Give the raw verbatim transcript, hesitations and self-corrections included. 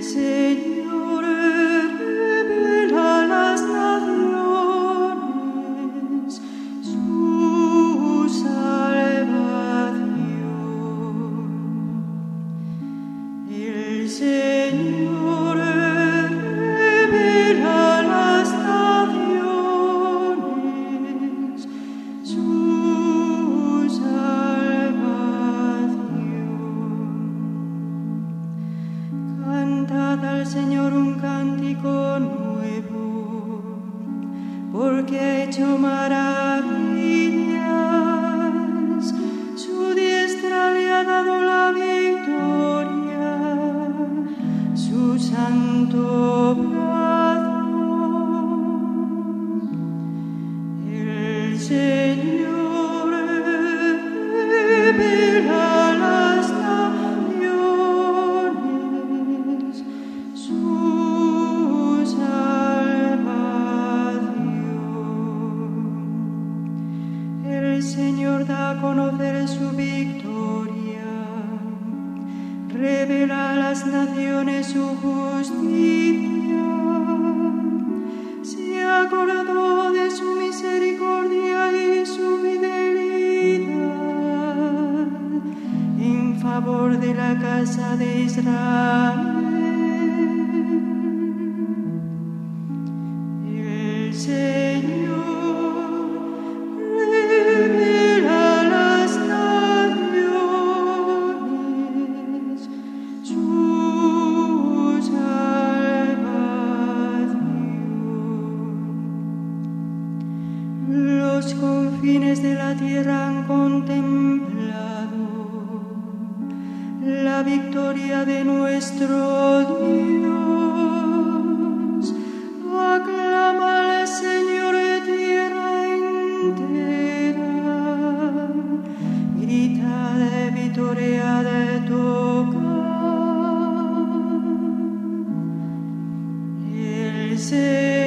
Señor revela a las naciones su salvación. El Señor revela a las naciones su salvación. Cantad al Señor un cántico nuevo, porque ha hecho maravillas. Su diestra le ha dado la victoria, su santo brazo. El Señor revela a las naciones su salvación. El Señor da a conocer su victoria, revela a las naciones su justicia. Se acordó de su misericordia y su fidelidad en favor de la casa de Israel. El Señor revela a las naciones su salvación. Los confines de la tierra han contemplado la victoria de nuestro Dios. Aclama al Señor de tierra entera, gritad, vitoread, tocad. El Señor